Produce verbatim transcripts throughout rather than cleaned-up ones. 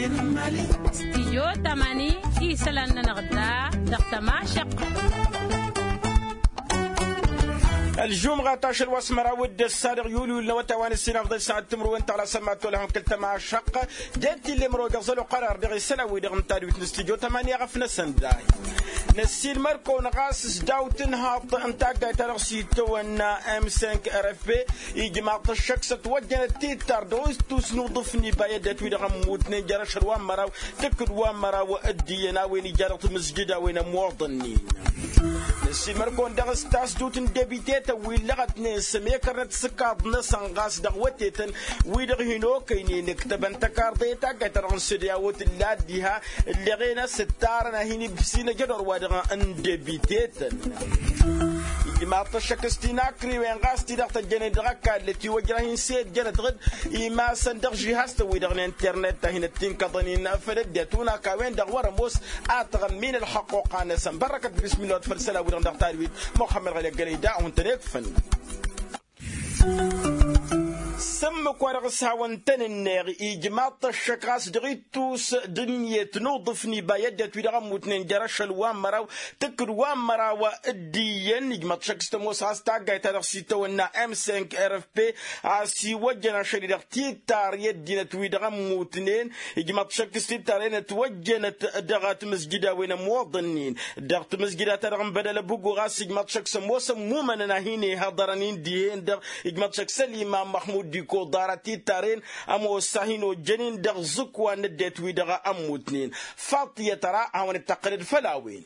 استيو تماني في سلنا نغدا دقتما شقة الجمعة تاشر واسمرا ود السارق يوليو لو توان السنة فضل ساعة تمر وانت على سمعت لهم كلت مع الشقة جاتي اللي مرو قصلوا قرار دغي سنوي دغم تاريخ نستيجو ثمانية غفنا سنداي نسيل مركو نغاسس داوتن هاط انتاقا ترغسيتو ان ام خمسة ار اف بي يجمع الشخص توجه تيتر دوز توسنو ضفني بايدات ويدغم موتني جرش روان مرا تكد وان مرا وادينا وين جرت مسجدة وين موطنين نسيل مركو ندغس تاس دوتن دبيتات ويلغت نسمي كرت سكاب نسان غاس دغوتيتن ويدغينو كيني نكتبن تكارديتا قترون سدياوت اللاديها اللي غينا ستارنا هيني بسينا جدر وادغا اندبيتيتن ما تشكستينا كري وين غاستي دغت الجنة دغكا التي وجرهين سيد جنة غد إما صندق جهاز ويدغن انترنت هنا تنكضنين فردتونا كوين دغور موس أتغن من الحقوق نسم بركة بسم الله تفرسلا ودغن دغتارويد محمد غلي قريدا وانتنك فن سمك ورغسها وانتن النار إجماط الشكاس دغيتوس دنيا نوضفني بايدة ويدغم وتنين جرش الوام مراو تكر وام مراو الديين إجماط شكس تموس هاستا قايتا دغسيتو ونا ام خمسة ار اف بي عسي وجنا شريدغ تيتار يدينا ويدغم وتنين إجماط شكس تيتارين توجنا دغات مسجدة وين موضنين دغت مسجدة ترغم بدل بوغو غاس إجماط شكس موسم مومنا هيني هضرانين ديين دغ إجماط شكس الإمام محمود ديكو دارتي تارين أمو ساهينو جنين دغ زكوا ندت ويدغ أموتنين فاطية ترى هون التقرير فلاوين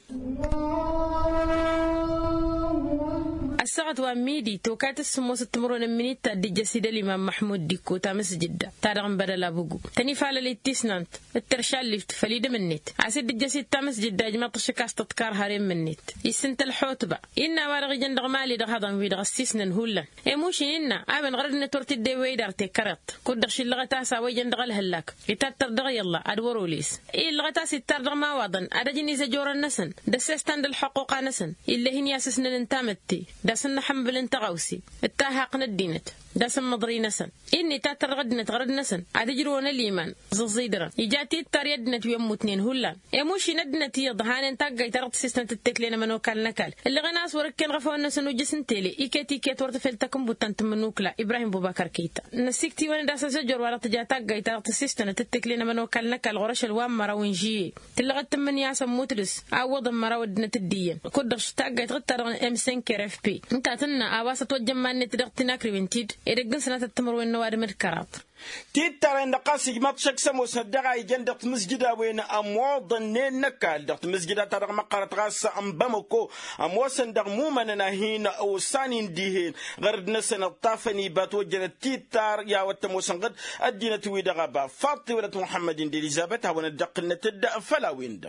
الساعة وميدي توكات السموس التمرون مني تدي جسد الإمام محمود ديكو تامس جدة تارغن بدل أبوغو تاني فعل الاتسنانت الترشال اللي فليد منيت عسد الجسد تامس جدة جماعة الشكاس تذكار هارين منيت يسنت الحوتبة إنا وارغ جندغ مالي دغ هذا ويدغ السيسنن هولا إيموشي إنا أبن غردنا تورتي دي ويدار تكرت كود دغشي اللغة تاسا ويجندغ الهلاك يتاتر دغ يلا أدورو ليس إيه اللغة تاسي تردغ ما واضن أدجني زجور النسن دسستان الحقوق نسن إلا هن ياسسن انتامتي داسن حنبل انت غوسي التاهاقنا الدينت داسن مضري نسن إني تاتر غدنا تغرد نسن عدجرون الإيمان زلزيدرا يجاتي التار يدنا ويمو اتنين هلا يموشي ندنا تيضهان انتاقاي ترغد سيستم تتكلينا منو كان نكال اللي غناس وركين غفوان نسن وجسن تيلي إيكاتي كيت ورتفلتكم بوتانت منوكلا إبراهيم بوبكر كيتا نسيكتي وانا داسا زجر ورا تجاتاقاي ترغد سيستم تتكلينا منو كان نكال غرش الوام مراوين جي تلغد تمن ياسم موترس عوضا مراودنا تدين كودرش تاقاي تغد ترغن ام خمسة ار اف بي انت تنا أواسط وجمع نتدغت ناكري وينتيد إدقن سنة التمر والنوار من الكرات تيتر ان قاسي ما تشك سموس دغا يجندق مسجدا وين اموض نكال دغت مسجدا ترغ مقرت غاس ام بمكو اموسن دغ مومن هين او سانين ديهين غرد نسن الطافني باتوجن تيتر يا وتموسن قد ادينا توي دغا با فاطمه ولد محمد دي اليزابيث هون دق نتد فلا وين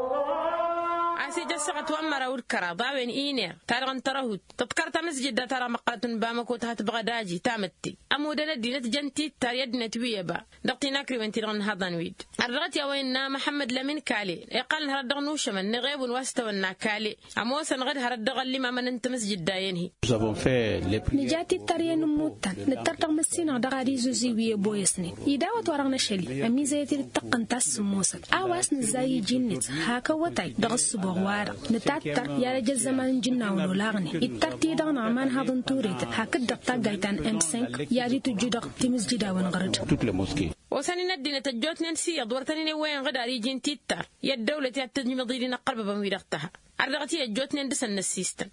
عسي جسقت وامر والكرا ضاوين إينير تارغن ترهود تذكرت مسجد ترى مقات بامكو تهت بغداجي تامتي أمودنا دينة جنتي تريدنا تويبا دقتي ناكري وانتي رغن هذا ويد الرغت يا وين محمد لمن كالي يقال هردغ نوشمن نغيب واستونا كالي أموسن غد هردغ اللي ما من انت مسجد داينهي نجاتي تريان موتان نترتغ مسينا دغاري زوزيوية بويسني يداوت ورغنا شلي أميزيتي للتقن تاس موسك أواس نزاي جنت هاكا وطاي دغ الصبغ وارق نتاتر يا رجل زمان جنا ونولاغني الترتي دغ نعمان هذن توريت هاكد تاقايتان ام خمسة يا ريت جدغ تمسجدا ونغرد وسنين الدين تجوت ننسي دورتني وين غدا ريجين تيتر يا الدولة تتجمع ضيرنا قرب بميرتها أرغتي جوت نندسن السيستم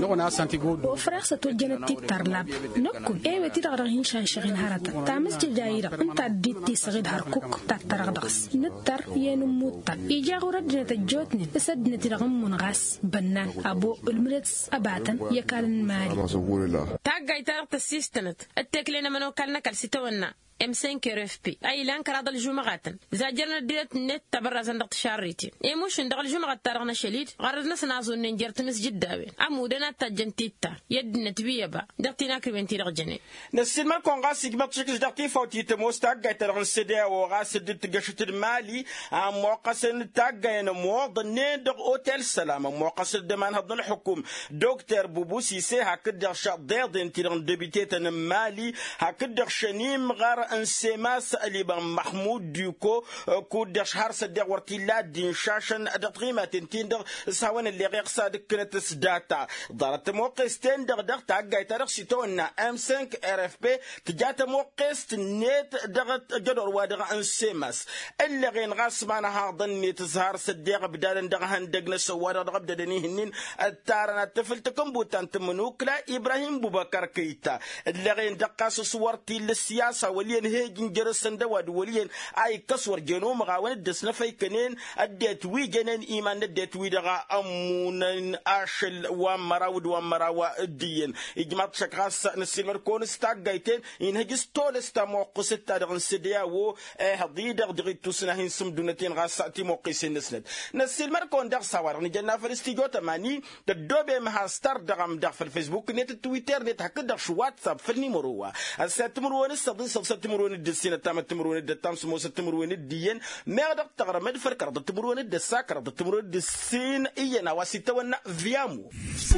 وفرق ستوجنا تيتر لاب نكو ايوه تيتغرهين شانشغين هارتا تامس جايرة انت ديتي صغيد هاركوك تاترغدغس نتر ينموتا إيجا غردنا تجوتني تسدنا ترغم منغاس بنان أبو المرتس أباتا يكالن ماري تاقاي ترغت السيستم التكلينا منو كالنا كالسيتونا ام خمسة ار اف بي اي لان كراد الجمعات زاجرنا ديرت نت تبرز ندق شاريتي اي موش ندق الجمعه ترغنا شليد غردنا سنازو ننجرت مسجد داوي امودنا تجنتيتا يدنا تبيبا دقتينا كربنتي رجني نسيل ما كون غاسي ما تشكش دقتي فوتي تموستاق ترغن سدي وغاسد تقشت المالي موقسن تاغين موضنين دق اوتيل سلام موقسد دمان هضن الحكوم دكتور بوبو سيسي هكدر شاديد تيرن ديبيتي مالي هكدر شنيم غار انسيماس الإمام محمود ديكو كود شهر صدق ورتيلا دين شاشن دقيمة تنتين دغ سوان اللي غير صادق كنت سداتا ضرت موقستين دغ دغ تاقاي تاريخ شتونا ام خمسة ار اف بي تجات موقست نيت دغ جدور وادغ انسيماس اللي غين غاس معنا هاضن نيت زهر صدق بدال دغ هندق نسوار دغ بدني هنين التارنا الطفل تكم بوتان تمنوكلا ابراهيم بوبكر كيتا اللي غين دقاس صورتي للسياسه ولين هيجن جرسن دواد ولين اي كسور جنو مغاون دسنا في كنين اديت وي جنين ايمان اديت وي دغا امون اشل ومراود ومراوا الدين اجماع شكاس نسيمر كون ستاغايتين ان هجس تولستا موقس تادغن سديا و هدي دغ دغ توسنا هين سم دونتين غاساتي موقسين نسند نسيمر كون دغ سوار نجنا فلسطيجو تماني تدوبي مها ستار دغم دغ في الفيسبوك نت تويتر نت هكذا شو واتساب في النيمرو الساتمرون الصدي ساتمرون الدسين التام تمرون الدتام سمو ستمرون الدين ما دغ تغرمد فرق رد تمرون الدساك رد تمرون الدسين اينا واسيتونا فيامو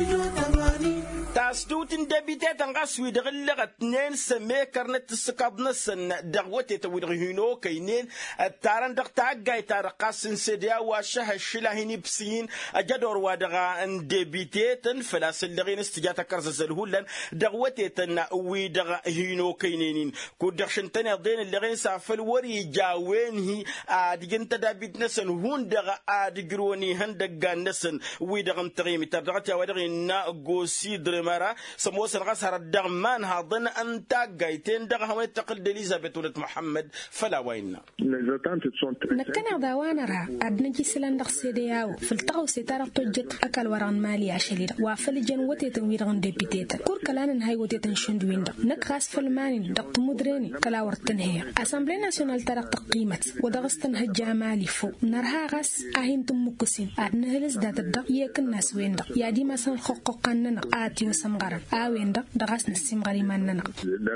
تاسدوتن دبيتات غاسوي دغلغت اثنين سمي كرنت السكابنا سن دغوتي تويد هينو كاينين التارن دغ تاغاي تارقاسن سديا وشه الشلاهيني بسين اجدور وادغا ان دبيتات فلاس اللغين استجاتا كرززلهولن دغوتي تن وي دغ هينو كاينين كودغ شنتني دين اللغين سافل وري جاوين هي ادغن تدابيت نسن هون دغ ادغروني هندغ نسن وي دغم تريمي تدغتا ودغين غوسي درمارا سموس الغسر الدغمان هاضن انت جايتين دغ هم تقل اليزابيث ولد محمد فلا وين نكنا دوانا را ادنجي سلان دغ سيدياو فلتقو ستار توجت اكل وران مالي عشلي وافل جنوتي تنويرغن ديبيتيتا كور كلان هاي وتيتن شندوين دغ نكاس فلماني دغ مدريني كلا ورتن هي اسامبلي ناسيونال ترى تقيمت ودغستن هجامالي فو نرها غاس اهين تمكسين ادنهلز دات الدغ يكن ناس وين دغ يا دي مثلا خققن آتي وسمغرا آوين دق دغاس نسمغري مننا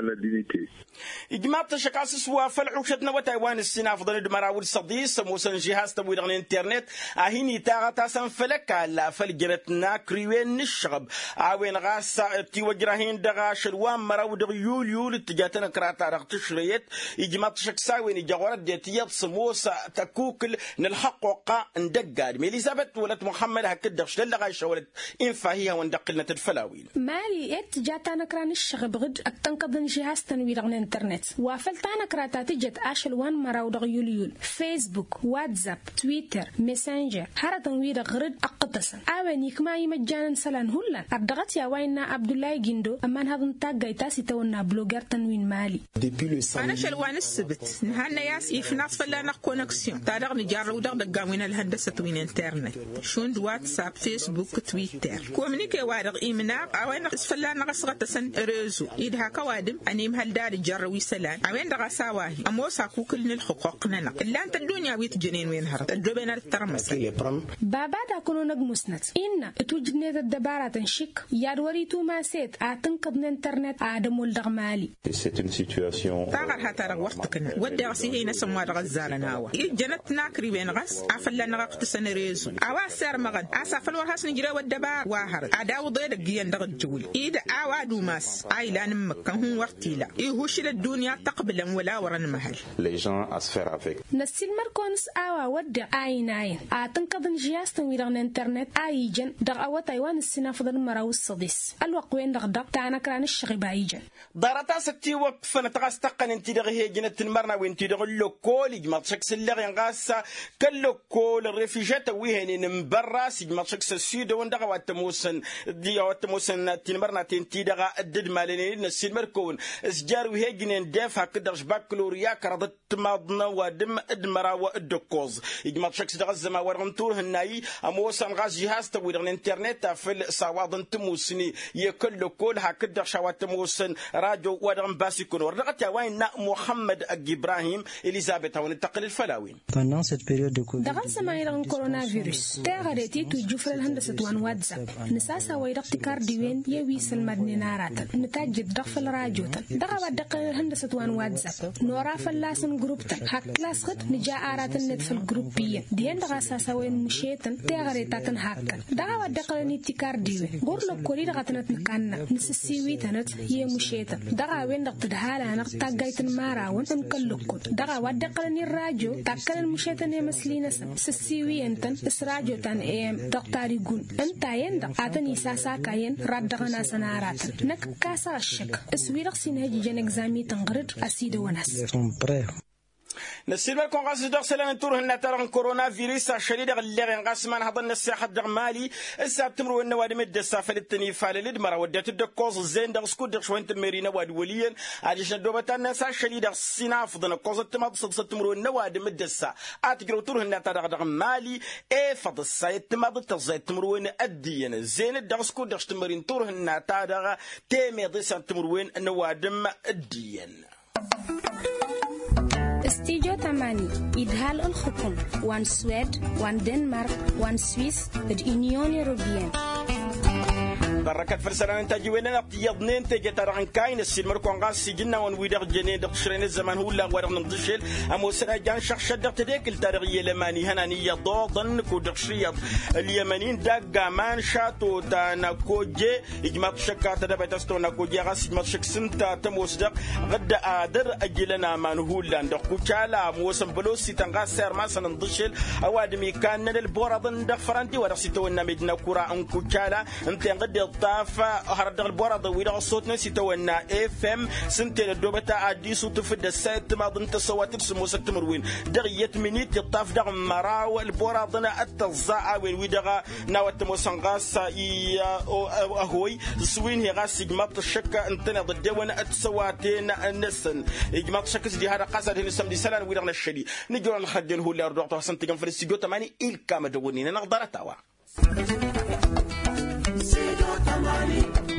إجماع تشكاسس وفلعو شتنا وتايوان السنة فضل دمراول صديس موسى جهاز تبوير عن الانترنت أهيني تاغتا سنفلك على فلجرتنا كريوين الشغب آوين غاس تيوجرهين دغاش الوان مراو دغ يول يول تجاتنا كراتا رغ تشريت إجماع تشكساوين جوارد ديتيات سموسى تكوكل نلحقوقا ندقاد ميليزابيث ولد محمد هكدغش للغاش ولد إنفاهيها وندقلنا تدفلاوين مالي ات جاتانا كران الشغب غد التنقضن جهاز تنوير عن الانترنت وافلتانا كراتا تجت اشل وان مراو دغ يوليول فيسبوك واتساب تويتر ميسنجر هرا تنوير غرد اقتصن اواني كما يمجانا سلان هلا ابدغت يا وينا عبد الله جندو امان هذن تاغايتا سيتونا بلوغر تنوين مالي انا شلوان السبت نهانا ياس يفناس فلانا كونكسيون تادغ نجارو دغ دغاوين الهندسه توين انترنت شوند واتساب فيسبوك تويتر كومنيكي وادغ إيمنا أوين اسفلان غسغة سن ريزو إذا كوادم أنيم هالدار الجروي سلان أوين دغا سواهي أموسا كوكل الحقوق ننا إلا أنت الدنيا ويت جنين وين هرب الدوبين الترمس بابا دا كونو نجمسنت إن توجدني الدبارة تنشك يادوري تو ما سيت أتنقض الإنترنت آدم والدغمالي تاغر هاتارا وقتكنا ودي غسيهي نسموا دغزانا ناوا جنت ناكري بين غس أفلان غاقت سن ريزو أوا سير مغد أسافل ورهاس نجري والدبار واهر أداو ضير جيان دغ الجول إذا أوادو ماس أي لان مكان هو وقتيلا يهوش الدنيا تقبلا ولا ورن محل les gens à se faire avec نسيل مركونس أوا ود أي ناين أتنقض جهاز تنوير عن الإنترنت أي جن دغ أو تايوان السنة فضل مراو الصديس الوقوين دغ دغ تانا كران الشغب أي جن دارتا ستي وقف نتغاس تقن انت دغ هي جنة المرنا وانت دغ اللوكول يجمع شكس اللغ ينغاسا كاللوكول الريفيجات ويهن نمبرا سيجمع شكس السيد وندغ واتموسن دي واتموسن تنمرنا تنتي دغ الدد مالين نسيل مركون اسجار وهي جنين دافع كدغش باكلوريا كردت ماضنا ودم ادمرا والدكوز يجمع شكس دغ الزما ورغنتور هناي اموسن غاز جهاز توير الانترنت في الصواد تموسني يكل كل هكذا شوات موسن راجو ودغم باسيكون ورغت وين محمد ابراهيم اليزابيث وننتقل الفلاوين دغ زما كورونا فيروس تاغريتي توجفر الهندسه وان واتساب نساسا ويرقت كارديوين يوي سلمدني نارات نتاج دغف الراجو دغ ودق الهندسه وان واتساب نورا فلاسن جروب هاك لاس خد نجا ارات النت في الجروبيه دين دغ اساسا وين مشيتن تاغريتاتن هاك دغ ودق نيتي كارديوين غور لو كوري دغ تنت مكان نسسيوي تنت هي مشيتن دغ وين دغ تدهالا نقطه تاجيت الماراون نكلكون دغا ودقلني الراجو تاكل المشيتن مسلينا سسيوي انتن اسراجو تان ايم دكتوري يقول انت ين اتني ساسا كاين ردغنا سنارات نك كاسا الشك اسويرق سينهجي جن اكزامي تنغرد اسيد وناس نسيب لكم غاز دور سلام تور هنا ترى كورونا فيروس الشديد اللي غاسمان هذا النصيحة دغ مالي الساعة تمرو إنه وادي مد السافة للتني فالليد مرة وديت الدكوز زين دغ سكود دغ شوين تمرينا وادي وليا عايش ندوبة الناس الشديد السناف ضنا كوز التماد صد تمرو إنه وادي مد الساعة أتجرو تور هنا ترى دغ مالي إيه فض الساعة تماد تزايد تمرو إن أدينا زين دغ سكود دغ تمرين تور هنا ترى تيمي ضيسان تمرو إنه وادي أدينا استيجو تماني إدهال الحكم وان سويد وان دنمارك وان سويس اليونيون يوروبيان بركات فرسان انت جوينا يضنين تجي ترى كاين السيمر كونغاس سجنا ونويدر جنين دقشرين الزمان هو لا ورا نضشل امو سنا جان شخ شدق تديك التاريخيه اليماني هنانيه ضوضن كودقشريط اليمنيين دغ مان شاتو تانا كوجي اجماع شكات دبتستونا كوجي غاس اجماع شك سنتا تموسدق غد ادر اجلنا مان هو لا ندق كالا موسم بلوسي تنغا سير ما سنضشل اوادمي كان البورضن دغ فرنتي ورا سيتونا مدنا كورا ان كوكالا انت غد طافة هرد البورد ويدا صوتنا سيتونا اف ام سنتين الدوبتا عدي صوت في السات ما ضن تصوات سموسك تمروين دغيت منيت الطاف دغ مراو البوردنا التزاع وين ويدا ناوت موسنغاس يا اهوي سوين هي غاس جماط الشكا انتنا ضد وانا اتسواتين النسن جماط الشكا دي هذا قصد السم دي سلام ويدا الشدي نجي نخدين هو اللي رضعته سنتين في الاستديو ثمانية الكام دوني نقدر توا